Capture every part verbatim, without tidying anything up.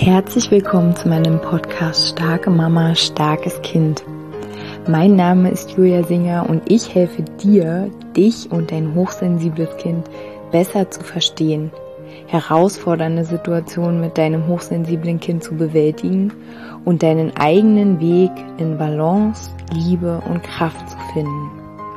Herzlich willkommen zu meinem Podcast Starke Mama, starkes Kind. Mein Name ist Julia Singer und ich helfe dir, dich und dein hochsensibles Kind besser zu verstehen, herausfordernde Situationen mit deinem hochsensiblen Kind zu bewältigen und deinen eigenen Weg in Balance, Liebe und Kraft zu finden.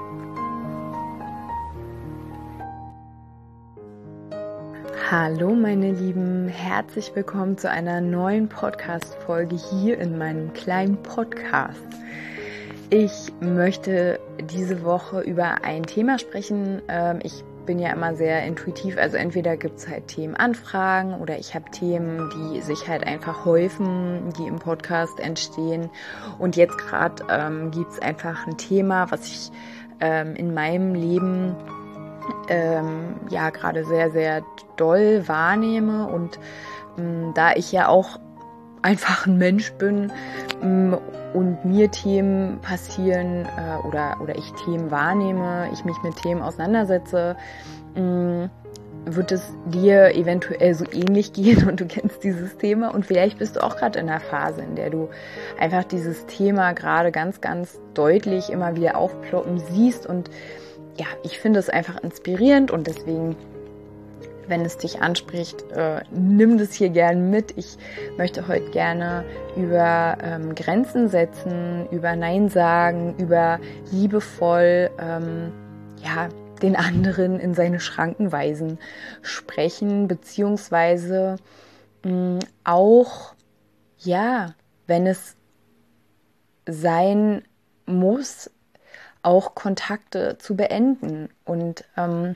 Hallo meine Lieben, herzlich willkommen zu einer neuen Podcast-Folge hier in meinem kleinen Podcast. Ich möchte diese Woche über ein Thema sprechen. Ich bin ja immer sehr intuitiv, also entweder gibt es halt Themenanfragen oder ich habe Themen, die sich halt einfach häufen, die im Podcast entstehen. Und jetzt gerade ähm, gibt es einfach ein Thema, was ich ähm, in meinem Leben ähm, ja gerade sehr, sehr doll wahrnehme und ähm, da ich ja auch einfach ein Mensch bin ähm, und mir Themen passieren äh, oder, oder ich Themen wahrnehme, ich mich mit Themen auseinandersetze, ähm, wird es dir eventuell so ähnlich gehen und du kennst dieses Thema und vielleicht bist du auch gerade in einer Phase, in der du einfach dieses Thema gerade ganz, ganz deutlich immer wieder aufploppen siehst und ja, ich finde es einfach inspirierend und deswegen, wenn es dich anspricht, äh, nimm das hier gern mit. Ich möchte heute gerne über ähm, Grenzen setzen, über Nein sagen, über liebevoll ähm, ja, den anderen in seine Schranken weisen sprechen, beziehungsweise mh, auch, ja, wenn es sein muss, auch Kontakte zu beenden. Und ähm,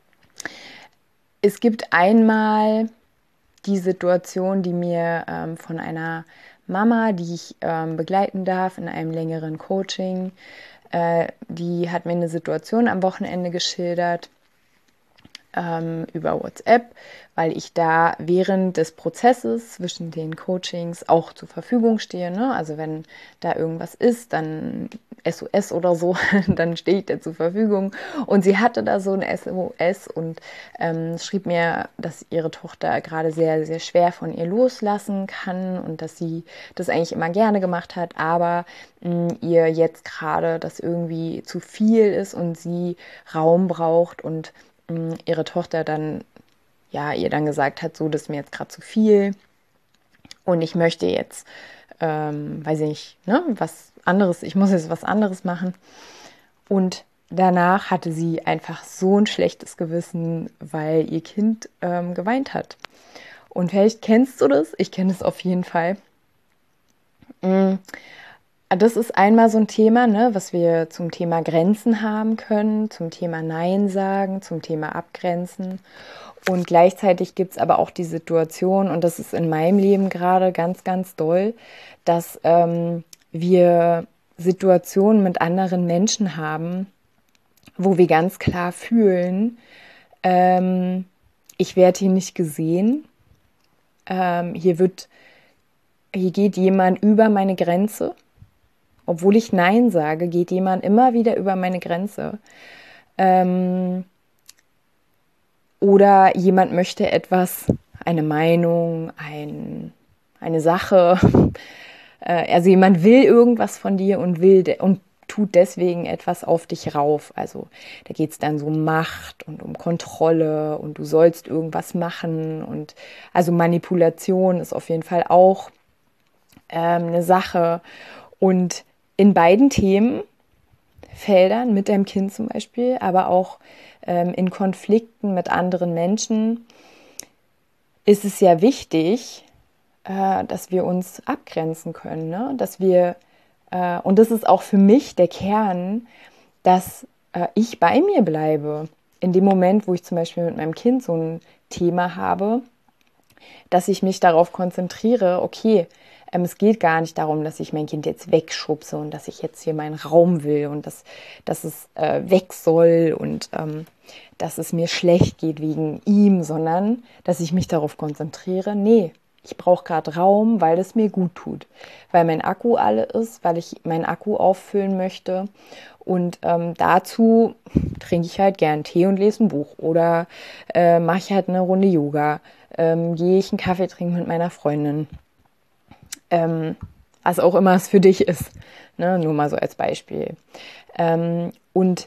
es gibt einmal die Situation, die mir ähm, von einer Mama, die ich ähm, begleiten darf in einem längeren Coaching, äh, die hat mir eine Situation am Wochenende geschildert ähm, über WhatsApp, weil ich da während des Prozesses zwischen den Coachings auch zur Verfügung stehe. Ne? Also wenn da irgendwas ist, dann S O S oder so, dann stehe ich da zur Verfügung. Und sie hatte da so ein S O S und ähm, schrieb mir, dass ihre Tochter gerade sehr, sehr schwer von ihr loslassen kann und dass sie das eigentlich immer gerne gemacht hat, aber mh, ihr jetzt gerade das irgendwie zu viel ist und sie Raum braucht und mh, ihre Tochter dann, ja, ihr dann gesagt hat, so, das ist mir jetzt gerade zu viel und ich möchte jetzt, ähm, weiß ich nicht, ne, was anderes, ich muss jetzt was anderes machen. Und danach hatte sie einfach so ein schlechtes Gewissen, weil ihr Kind ähm, geweint hat. Und vielleicht kennst du das, ich kenne es auf jeden Fall. Das ist einmal so ein Thema, ne, was wir zum Thema Grenzen haben können, zum Thema Nein sagen, zum Thema Abgrenzen. Und gleichzeitig gibt es aber auch die Situation, und das ist in meinem Leben gerade ganz, ganz doll, dass ähm, wir Situationen mit anderen Menschen haben, wo wir ganz klar fühlen, ähm, ich werde hier nicht gesehen, ähm, hier wird, hier geht jemand über meine Grenze, obwohl ich Nein sage, geht jemand immer wieder über meine Grenze. Ähm, oder jemand möchte etwas, eine Meinung, ein, eine Sache, also jemand will irgendwas von dir und will de- und tut deswegen etwas auf dich rauf. Also da geht es dann so um Macht und um Kontrolle und du sollst irgendwas machen. Und also Manipulation ist auf jeden Fall auch ähm, eine Sache. Und in beiden Themenfeldern, mit deinem Kind zum Beispiel, aber auch ähm, in Konflikten mit anderen Menschen, ist es ja wichtig, dass wir uns abgrenzen können, ne? Dass wir, äh, und das ist auch für mich der Kern, dass äh, ich bei mir bleibe. In dem Moment, wo ich zum Beispiel mit meinem Kind so ein Thema habe, dass ich mich darauf konzentriere, okay, ähm, es geht gar nicht darum, dass ich mein Kind jetzt wegschubse und dass ich jetzt hier meinen Raum will und dass, dass es äh, weg soll und ähm, dass es mir schlecht geht wegen ihm, sondern dass ich mich darauf konzentriere, nee, ich brauche gerade Raum, weil es mir gut tut, weil mein Akku alle ist, weil ich meinen Akku auffüllen möchte. Und ähm, dazu trinke ich halt gern Tee und lese ein Buch oder äh, mache ich halt eine Runde Yoga, ähm, gehe ich einen Kaffee trinken mit meiner Freundin. Ähm, was auch immer es für dich ist, ne? Nur mal so als Beispiel. Ähm, und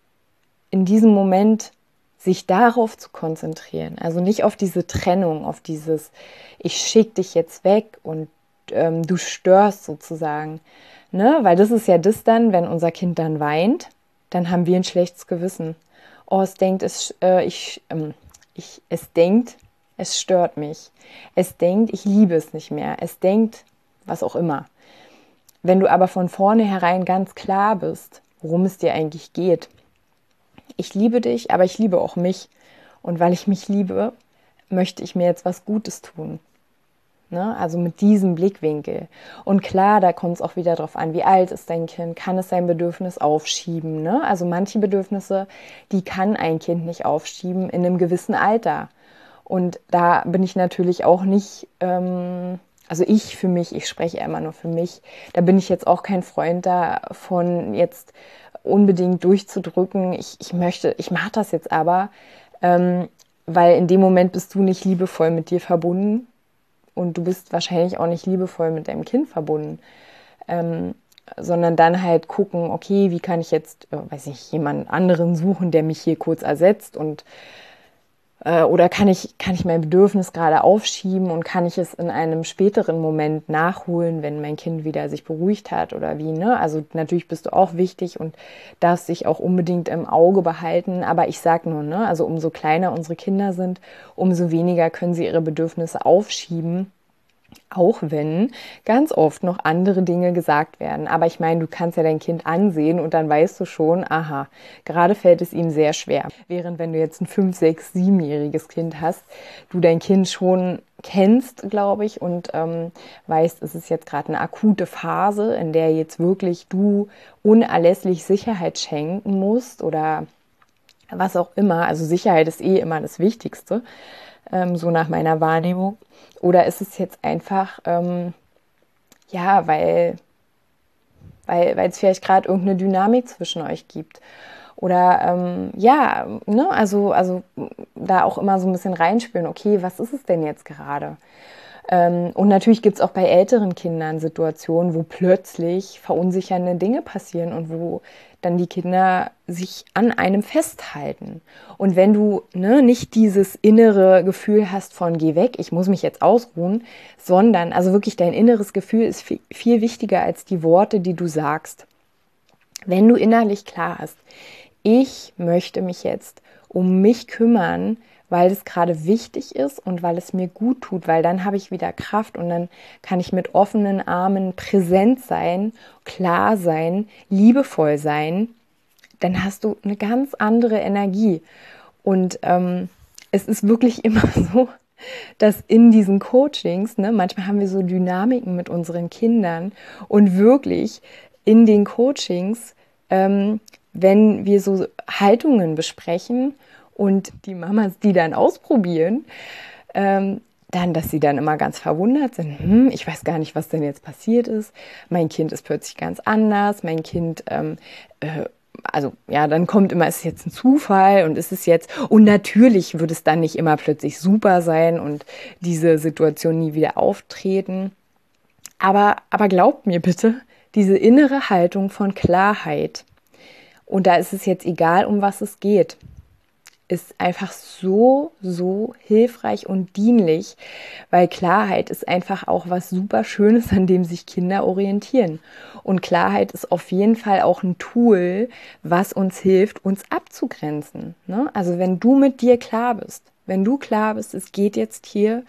in diesem Moment sich darauf zu konzentrieren, also nicht auf diese Trennung, auf dieses, ich schicke dich jetzt weg und ähm, du störst sozusagen, ne? Weil das ist ja das dann, wenn unser Kind dann weint, dann haben wir ein schlechtes Gewissen. Oh, es denkt, es, äh, ich, ähm, ich, es denkt, es stört mich. Es denkt, ich liebe es nicht mehr. Es denkt, was auch immer. Wenn du aber von vornherein ganz klar bist, worum es dir eigentlich geht, ich liebe dich, aber ich liebe auch mich. Und weil ich mich liebe, möchte ich mir jetzt was Gutes tun. Ne? Also mit diesem Blickwinkel. Und klar, da kommt es auch wieder drauf an, wie alt ist dein Kind, kann es sein Bedürfnis aufschieben. Ne? Also manche Bedürfnisse, die kann ein Kind nicht aufschieben in einem gewissen Alter. Und da bin ich natürlich auch nicht, ähm, also ich für mich, ich spreche immer nur für mich, da bin ich jetzt auch kein Freund davon, jetzt unbedingt durchzudrücken. Ich, ich möchte, ich mache das jetzt aber, ähm, weil in dem Moment bist du nicht liebevoll mit dir verbunden und du bist wahrscheinlich auch nicht liebevoll mit deinem Kind verbunden. Ähm, sondern dann halt gucken, okay, wie kann ich jetzt, äh, weiß ich, jemand anderen suchen, der mich hier kurz ersetzt und äh, oder kann ich, kann ich mein Bedürfnis gerade aufschieben und kann ich es in einem späteren Moment nachholen, wenn mein Kind wieder sich beruhigt hat oder wie, ne? Also natürlich bist du auch wichtig und darfst dich auch unbedingt im Auge behalten, aber ich sag nur, ne? Also umso kleiner unsere Kinder sind, umso weniger können sie ihre Bedürfnisse aufschieben. Auch wenn ganz oft noch andere Dinge gesagt werden. Aber ich meine, du kannst ja dein Kind ansehen und dann weißt du schon, aha, gerade fällt es ihm sehr schwer. Während wenn du jetzt ein fünf-, sechs-, siebenjähriges Kind hast, du dein Kind schon kennst, glaube ich, und ähm, weißt, es ist jetzt gerade eine akute Phase, in der jetzt wirklich du unerlässlich Sicherheit schenken musst oder was auch immer. Also Sicherheit ist eh immer das Wichtigste, ähm, so nach meiner Wahrnehmung. Oder ist es jetzt einfach, ähm, ja, weil, weil, weil es vielleicht gerade irgendeine Dynamik zwischen euch gibt. Oder ähm, ja, ne, also, also da auch immer so ein bisschen reinspüren, okay, was ist es denn jetzt gerade? Ähm, und natürlich gibt es auch bei älteren Kindern Situationen, wo plötzlich verunsichernde Dinge passieren und wo dann die Kinder sich an einem festhalten. Und wenn du ne, nicht dieses innere Gefühl hast von geh weg, ich muss mich jetzt ausruhen, sondern also wirklich dein inneres Gefühl ist viel, viel wichtiger als die Worte, die du sagst. Wenn du innerlich klar hast, ich möchte mich jetzt um mich kümmern, weil es gerade wichtig ist und weil es mir gut tut, weil dann habe ich wieder Kraft und dann kann ich mit offenen Armen präsent sein, klar sein, liebevoll sein, dann hast du eine ganz andere Energie. Und ähm, es ist wirklich immer so, dass in diesen Coachings, ne, manchmal haben wir so Dynamiken mit unseren Kindern und wirklich in den Coachings, ähm, wenn wir so Haltungen besprechen und die Mamas die dann ausprobieren, ähm, dann, dass sie dann immer ganz verwundert sind, hm, ich weiß gar nicht, was denn jetzt passiert ist, mein Kind ist plötzlich ganz anders, mein Kind, ähm, äh, also ja, dann kommt immer, ist es jetzt ein Zufall und ist es jetzt, und natürlich wird es dann nicht immer plötzlich super sein und diese Situation nie wieder auftreten, aber, aber glaubt mir bitte, diese innere Haltung von Klarheit, und da ist es jetzt egal, um was es geht, ist einfach so, so hilfreich und dienlich, weil Klarheit ist einfach auch was super Schönes, an dem sich Kinder orientieren. Und Klarheit ist auf jeden Fall auch ein Tool, was uns hilft, uns abzugrenzen. Ne? Also wenn du mit dir klar bist, wenn du klar bist, es geht jetzt hier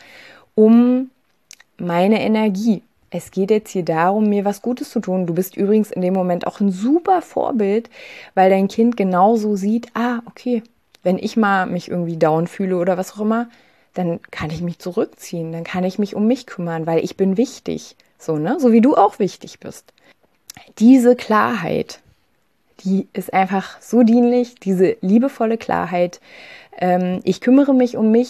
um meine Energie. Es geht jetzt hier darum, mir was Gutes zu tun. Du bist übrigens in dem Moment auch ein super Vorbild, weil dein Kind genauso sieht, ah, okay, wenn ich mal mich irgendwie down fühle oder was auch immer, dann kann ich mich zurückziehen, dann kann ich mich um mich kümmern, weil ich bin wichtig. So, ne? So wie du auch wichtig bist. Diese Klarheit, die ist einfach so dienlich, diese liebevolle Klarheit. Ähm, ich kümmere mich um mich,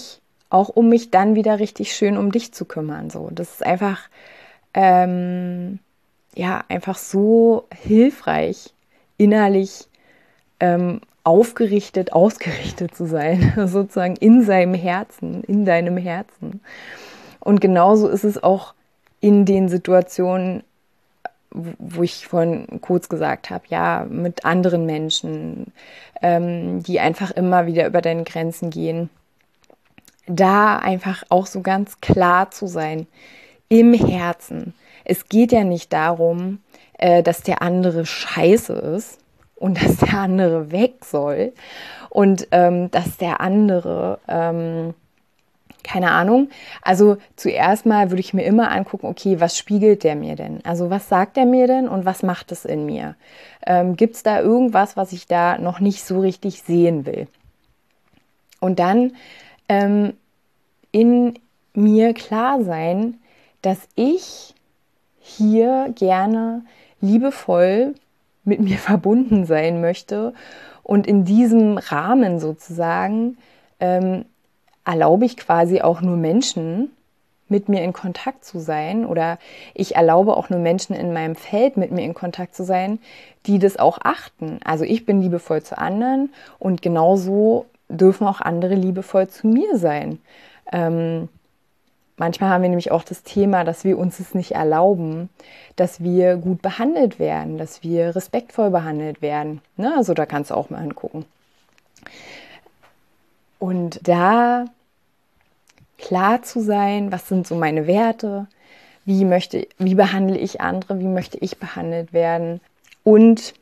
auch um mich dann wieder richtig schön um dich zu kümmern. So, das ist einfach, ähm, ja, einfach so hilfreich, innerlich ähm, aufgerichtet, ausgerichtet zu sein, sozusagen in seinem Herzen, in deinem Herzen. Und genauso ist es auch in den Situationen, wo ich vorhin kurz gesagt habe, ja, mit anderen Menschen, ähm, die einfach immer wieder über deine Grenzen gehen, da einfach auch so ganz klar zu sein, im Herzen. Es geht ja nicht darum, äh, dass der andere scheiße ist und dass der andere weg soll und ähm, dass der andere... Ähm, Keine Ahnung. Also zuerst mal würde ich mir immer angucken, okay, was spiegelt der mir denn? Also was sagt er mir denn und was macht es in mir? Ähm, gibt es da irgendwas, was ich da noch nicht so richtig sehen will? Und dann ähm, in mir klar sein, dass ich hier gerne liebevoll mit mir verbunden sein möchte und in diesem Rahmen sozusagen ähm, erlaube ich quasi auch nur Menschen, mit mir in Kontakt zu sein, oder ich erlaube auch nur Menschen in meinem Feld, mit mir in Kontakt zu sein, die das auch achten. Also ich bin liebevoll zu anderen und genauso dürfen auch andere liebevoll zu mir sein. Ähm, manchmal haben wir nämlich auch das Thema, dass wir uns es nicht erlauben, dass wir gut behandelt werden, dass wir respektvoll behandelt werden. Ne? Also da kannst du auch mal hingucken. Und da klar zu sein, was sind so meine Werte, wie möchte, wie behandle ich andere, wie möchte ich behandelt werden, und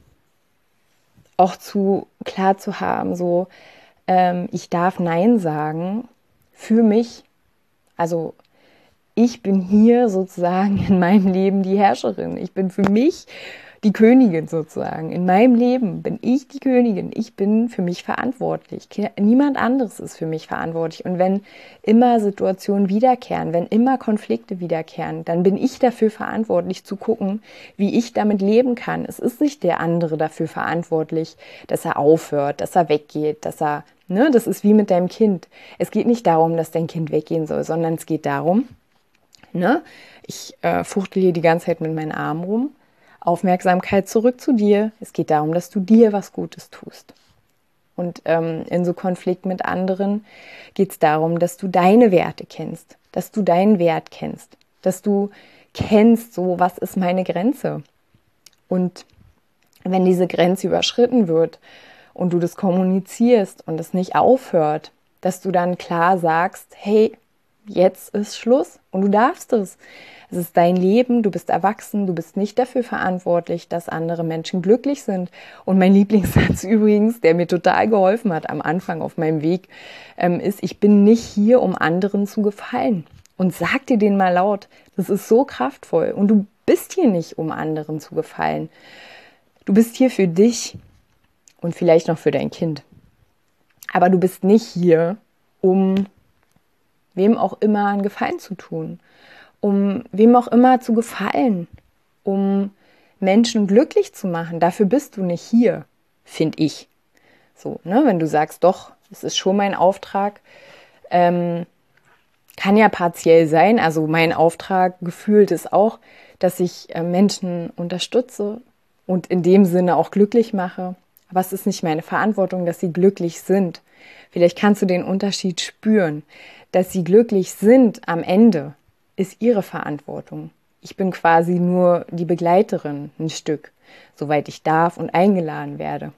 auch zu klar zu haben, so ähm, ich darf Nein sagen für mich. Also ich bin hier sozusagen in meinem Leben die Herrscherin. Ich bin für mich die Königin sozusagen. In meinem Leben bin ich die Königin. Ich bin für mich verantwortlich. Niemand anderes ist für mich verantwortlich. Und wenn immer Situationen wiederkehren, wenn immer Konflikte wiederkehren, dann bin ich dafür verantwortlich zu gucken, wie ich damit leben kann. Es ist nicht der andere dafür verantwortlich, dass er aufhört, dass er weggeht, dass er, ne, das ist wie mit deinem Kind. Es geht nicht darum, dass dein Kind weggehen soll, sondern es geht darum, ne, ich äh, fuchtel hier die ganze Zeit mit meinen Armen rum. Aufmerksamkeit zurück zu dir. Es geht darum, dass du dir was Gutes tust. Und ähm, in so Konflikt mit anderen geht es darum, dass du deine Werte kennst, dass du deinen Wert kennst, dass du kennst, so, was ist meine Grenze? Und wenn diese Grenze überschritten wird und du das kommunizierst und es nicht aufhört, dass du dann klar sagst, hey, jetzt ist Schluss und du darfst es. Es ist dein Leben, du bist erwachsen, du bist nicht dafür verantwortlich, dass andere Menschen glücklich sind. Und mein Lieblingssatz übrigens, der mir total geholfen hat am Anfang auf meinem Weg, ähm, ist, ich bin nicht hier, um anderen zu gefallen. Und sag dir den mal laut, das ist so kraftvoll. Und du bist hier nicht, um anderen zu gefallen. Du bist hier für dich und vielleicht noch für dein Kind. Aber du bist nicht hier, um wem auch immer einen Gefallen zu tun, um wem auch immer zu gefallen, um Menschen glücklich zu machen. Dafür bist du nicht hier, finde ich. So, ne? Wenn du sagst, doch, es ist schon mein Auftrag, ähm, kann ja partiell sein. Also mein Auftrag gefühlt ist auch, dass ich äh, Menschen unterstütze und in dem Sinne auch glücklich mache. Aber es ist nicht meine Verantwortung, dass sie glücklich sind. Vielleicht kannst du den Unterschied spüren. Dass sie glücklich sind am Ende, ist ihre Verantwortung. Ich bin quasi nur die Begleiterin, ein Stück, soweit ich darf und eingeladen werde.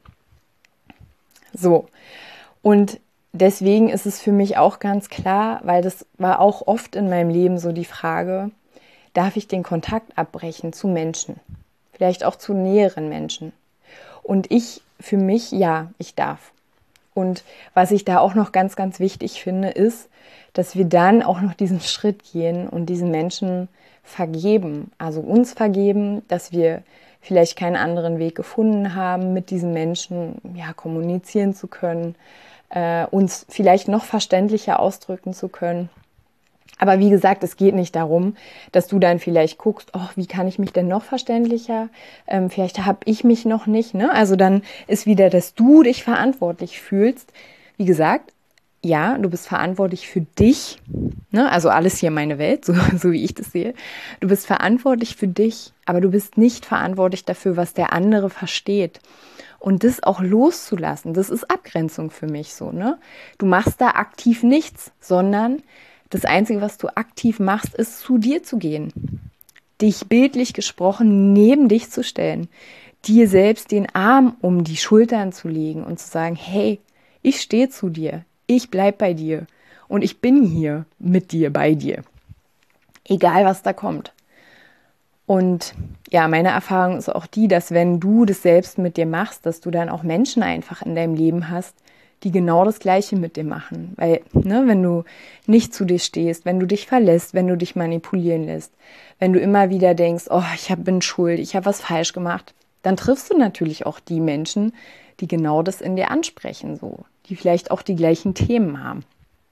So, und deswegen ist es für mich auch ganz klar, weil das war auch oft in meinem Leben so die Frage, darf ich den Kontakt abbrechen zu Menschen? Vielleicht auch zu näheren Menschen. Und ich, für mich, ja, ich darf. Und was ich da auch noch ganz, ganz wichtig finde, ist, dass wir dann auch noch diesen Schritt gehen und diesen Menschen vergeben, also uns vergeben, dass wir vielleicht keinen anderen Weg gefunden haben, mit diesen Menschen ja kommunizieren zu können, äh, uns vielleicht noch verständlicher ausdrücken zu können. Aber wie gesagt, es geht nicht darum, dass du dann vielleicht guckst, oh, wie kann ich mich denn noch verständlicher? Ähm, vielleicht habe ich mich noch nicht. Ne? Also dann ist wieder, dass du dich verantwortlich fühlst. Wie gesagt, ja, du bist verantwortlich für dich, ne? Also alles hier meine Welt, so, so wie ich das sehe. Du bist verantwortlich für dich, aber du bist nicht verantwortlich dafür, was der andere versteht. Und das auch loszulassen, das ist Abgrenzung für mich so, ne? Du machst da aktiv nichts, sondern das Einzige, was du aktiv machst, ist, zu dir zu gehen. Dich bildlich gesprochen neben dich zu stellen, dir selbst den Arm um die Schultern zu legen und zu sagen, hey, ich stehe zu dir, ich bleib bei dir und ich bin hier mit dir, bei dir. Egal, was da kommt. Und ja, meine Erfahrung ist auch die, dass wenn du das selbst mit dir machst, dass du dann auch Menschen einfach in deinem Leben hast, die genau das Gleiche mit dir machen. Weil, ne, wenn du nicht zu dir stehst, wenn du dich verlässt, wenn du dich manipulieren lässt, wenn du immer wieder denkst, oh, ich hab, bin schuld, ich habe was falsch gemacht, dann triffst du natürlich auch die Menschen, die genau das in dir ansprechen, so, die vielleicht auch die gleichen Themen haben.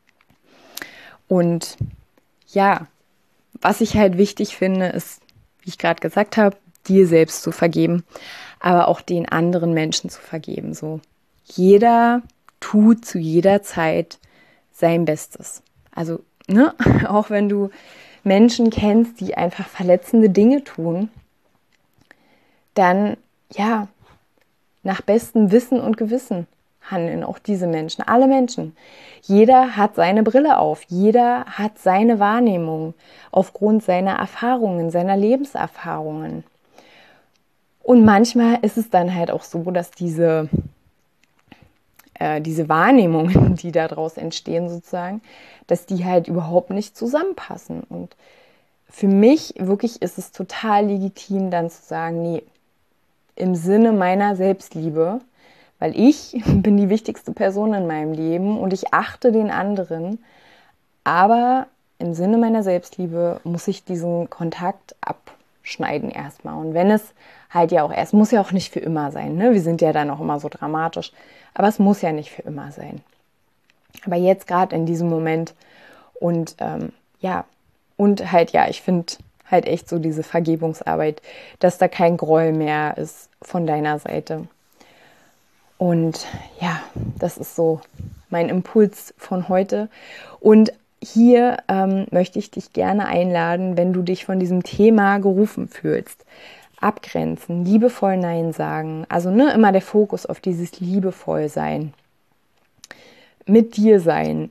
Und ja, was ich halt wichtig finde, ist, wie ich gerade gesagt habe, dir selbst zu vergeben, aber auch den anderen Menschen zu vergeben. So, jeder tut zu jeder Zeit sein Bestes. Also, ne, auch wenn du Menschen kennst, die einfach verletzende Dinge tun, dann, ja, nach bestem Wissen und Gewissen handeln auch diese Menschen, alle Menschen. Jeder hat seine Brille auf, jeder hat seine Wahrnehmung aufgrund seiner Erfahrungen, seiner Lebenserfahrungen. Und manchmal ist es dann halt auch so, dass diese, äh, diese Wahrnehmungen, die daraus entstehen sozusagen, dass die halt überhaupt nicht zusammenpassen. Und für mich wirklich ist es total legitim, dann zu sagen, nee, im Sinne meiner Selbstliebe, weil ich bin die wichtigste Person in meinem Leben und ich achte den anderen, aber im Sinne meiner Selbstliebe muss ich diesen Kontakt abschneiden erstmal. Und wenn es halt ja auch erst, muss ja auch nicht für immer sein, ne? Wir sind ja dann auch immer so dramatisch, aber es muss ja nicht für immer sein. Aber jetzt gerade in diesem Moment und ähm, ja, und halt ja, ich finde halt echt so diese Vergebungsarbeit, dass da kein Groll mehr ist von deiner Seite. Und ja, das ist so mein Impuls von heute. Und hier ähm, möchte ich dich gerne einladen, wenn du dich von diesem Thema gerufen fühlst. Abgrenzen, liebevoll Nein sagen. Also ne, immer der Fokus auf dieses liebevoll sein. Mit dir sein.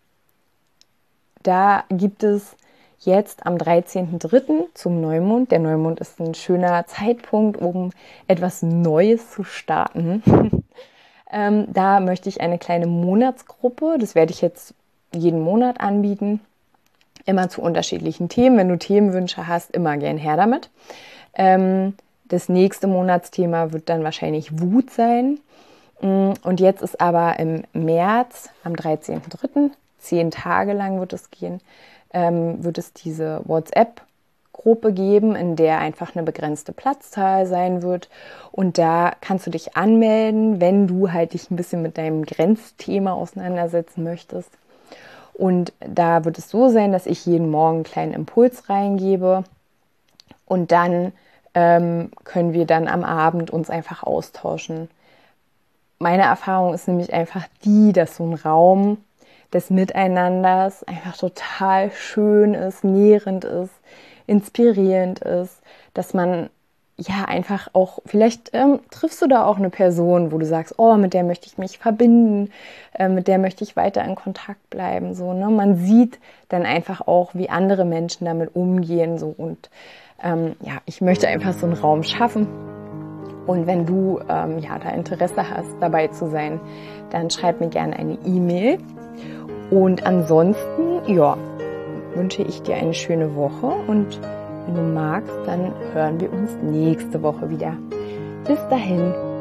Da gibt es jetzt am dreizehnten dritten zum Neumond. Der Neumond ist ein schöner Zeitpunkt, um etwas Neues zu starten. ähm, da möchte ich eine kleine Monatsgruppe, das werde ich jetzt jeden Monat anbieten, immer zu unterschiedlichen Themen. Wenn du Themenwünsche hast, immer gern her damit. Ähm, das nächste Monatsthema wird dann wahrscheinlich Wut sein. Und jetzt ist aber im März, am dreizehnten dritten, zehn Tage lang wird es gehen, ähm, wird es diese WhatsApp-Gruppe geben, in der einfach eine begrenzte Platzzahl sein wird. Und da kannst du dich anmelden, wenn du halt dich ein bisschen mit deinem Grenzthema auseinandersetzen möchtest. Und da wird es so sein, dass ich jeden Morgen einen kleinen Impuls reingebe. Und dann ähm, können wir dann am Abend uns einfach austauschen. Meine Erfahrung ist nämlich einfach die, dass so ein Raum des Miteinanders einfach total schön ist, nährend ist, inspirierend ist, dass man ja einfach auch, vielleicht ähm, triffst du da auch eine Person, wo du sagst, oh, mit der möchte ich mich verbinden, äh, mit der möchte ich weiter in Kontakt bleiben, so, ne? Man sieht dann einfach auch, wie andere Menschen damit umgehen, so, und ähm, ja, ich möchte einfach so einen Raum schaffen. Und wenn du ähm, ja, da Interesse hast, dabei zu sein, dann schreib mir gerne eine E-Mail. Und ansonsten, ja, wünsche ich dir eine schöne Woche. Und wenn du magst, dann hören wir uns nächste Woche wieder. Bis dahin.